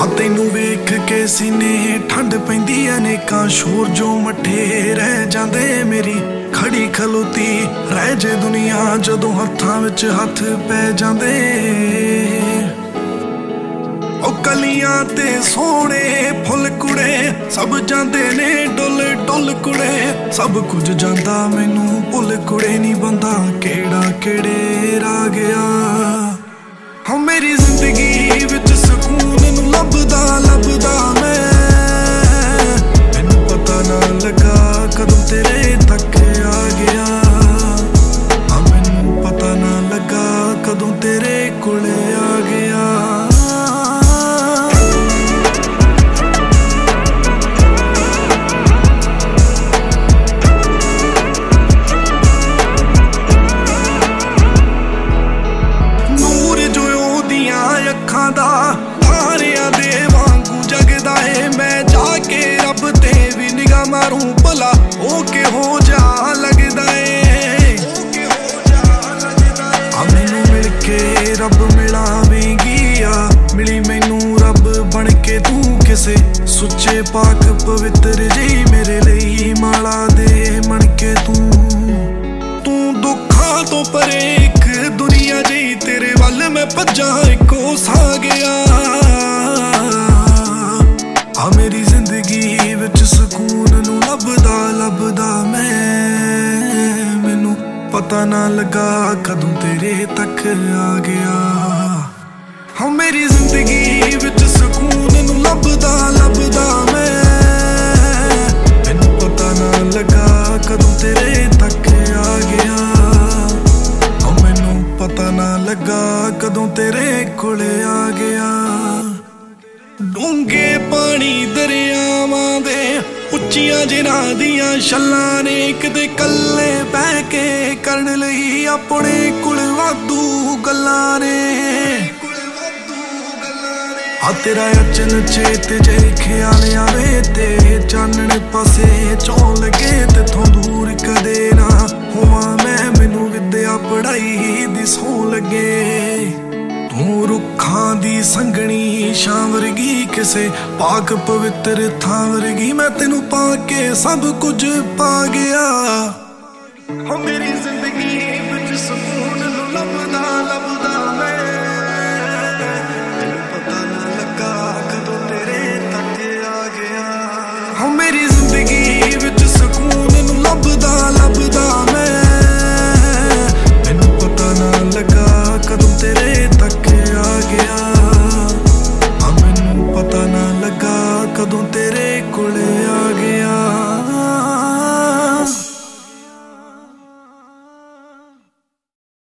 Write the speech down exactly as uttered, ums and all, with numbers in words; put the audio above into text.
ਆ ਤੈਨੂੰ ਵੇਖ ਕੇ ਸੀਨੇ ਠੰਡ ਪੈਂਦੀ ਅਨੇਕਾਂ ਸ਼ੋਰ ਜੋ ਮੱਠੇ ਰਹਿ ਜਾਂਦੇ ਮੇਰੀ ਖੜੀ ਖਲੋਤੀ ਰਹਿ ਜੇ ਦੁਨੀਆ ਜਦੋਂ ਹੱਥਾਂ ਵਿੱਚ ਹੱਥ ਪੈ ਜਾਂਦੇ। ਉਹ ਕਲੀਆਂ ਤੇ ਸੋਹਣੇ ਫੁੱਲ ਕੁੜੇ ਸਭ ਜਾਂਦੇ ਨੇ ਡੁੱਲ ਡੁੱਲ ਕੁੜੇ ਸਭ ਕੁਝ ਜਾਂਦਾ ਮੈਨੂੰ ਭੁੱਲ ਕੁੜੇ ਨੀ ਬੰਦਾ ਕਿਹੜਾ ਕਿਹੜੇ ਰਾਹ ਗਿਆ। ਹਾਂ ਮੇਰੀ ਜ਼ਿੰਦਗੀ ਵਿੱਚ ਸਕੂਨ ਨੂੰ ਲੱਭਦਾ ਲੱਭਦਾ ਮੈਂ ਮੈਨੂੰ ਪਤਾ ਨਾ ਲੱਗਾ ਕਦੋਂ ਤੇਰੇ ਤੱਕ ਆ ਗਿਆ। ਹਾਂ ਮੈਨੂੰ ਪਤਾ ਨਾ ਲੱਗਾ ਕਦੋਂ ਤੇਰੇ ਕੋਲੇ ਆ ਗਿਆ। ਅੱਖਾਂ ਦਾ ਤਾਰਿਆਂ ਦੇ ਵਾਂਗੂ ਜਗਦਾ ਏ ਮੈਂ ਜਾ ਕੇ ਰੱਬ ਤੇ ਵੀ ਨਿਗਾਹ ਮਾਰੂ ਭਲਾ ਉਹ ਕਿਹੋ ਜਿਹਾ ਲੱਗਦਾ ਏ। ਆ ਮੈਨੂੰ ਮਿਲ ਕੇ ਰੱਬ ਮਿਲਾਵੇਂਗੀ ਆ ਮਿਲੀ ਮੈਨੂੰ ਰੱਬ ਬਣ ਕੇ ਤੂੰ ਕਿਸੇ ਸੁੱਚੇ ਪਾਕ ਪਵਿੱਤਰ ਜਿਹੀ ਮੇਰੇ ਲਈ ਮਾਲਾ ਦੇ ਬਣ ਕੇ ਤੂੰ ਤੂੰ ਦੁੱਖਾਂ ਤੋਂ ਪਰੇ ਇੱਕ ਦੁਨੀਆ ਜਿਹੀ ਤੇਰੇ ਵੱਲ ਮੈਂ ਭੱਜਾਂ ਇੱਕੋ ਸਾ ਗਿਆ। ਆ ਮੇਰੀ ਜ਼ਿੰਦਗੀ ਵਿੱਚ ਸਕੂਨ ਨੂੰ ਲੱਭਦਾ ਲੱਭਦਾ ਮੈਂ ਮੈਨੂੰ ਪਤਾ ਨਾ ਲੱਗਾ ਕਦੋਂ ਤੇਰੇ ਤੱਕ ਆ ਗਿਆ। ਹਾਂ ਮੇਰੀ ਜ਼ਿੰਦਗੀ ਵਿੱਚ ਸਕੂਨ ਨੂੰ ਲੱਭਦਾ ਲੱਭਦਾ ਮੈਂ ਮੈਨੂੰ ਪਤਾ ਨਾ ਲੱਗਾ ਕਦੋਂ ਤੇਰੇ ਤੱਕ ਆ ਗਿਆ। ਪਤਾ ਨਾ ਲੱਗਾ ਕਦੋਂ ਤੇਰੇ ਕੋਲੇ ਆ ਗਿਆ। ਡੂੰਘੇ ਪਾਣੀ ਦਰਿਆਵਾਂ ਦੇ ਉੱਚੀਆਂ ਜਿਨ੍ਹਾਂ ਦੀਆਂ ਛੱਲਾਂ ਨੇ ਕਿਤੇ ਕੱਲੇ ਬਹਿ ਕੇ ਕਰਨ ਲਈ ਆਪਣੇ ਕੋਲ ਵਾਧੂ ਗੱਲਾਂ ਨੇ। ਆ ਤੇਰਾ ਅਚਨ ਚੇਤ ਜੇ ਖਿਆਲ ਆਵੇ ਤੇ ਚਾਨਣ ਪਾਸੇ ਚੋਂ ਲੱਗੇ ਤੇਥੋਂ ਦੂਰ ਕਦੇ ਨਾ ਹੋਵਾਂ ਮੈਂ ਮੈਨੂੰ ਵਿਦਿਆ ਪੜ੍ਹਾਈ ਦੀ ਸੌਂ ਲੱਗੇ। ਤੂੰ ਰੁੱਖਾਂ ਦੀ ਸੰਘਣੀ ਛਾਂ ਵਰਗੀ ਕਿਸੇ ਪਾਕ ਪਵਿੱਤਰ ਥਾਂ ਵਰਗੀ ਮੈਂ ਤੈਨੂੰ ਪਾ ਕੇ ਸਭ ਕੁਝ ਪਾ ਗਿਆ। ਹੋ ਮੇਰੀ ਜ਼ਿੰਦਗੀ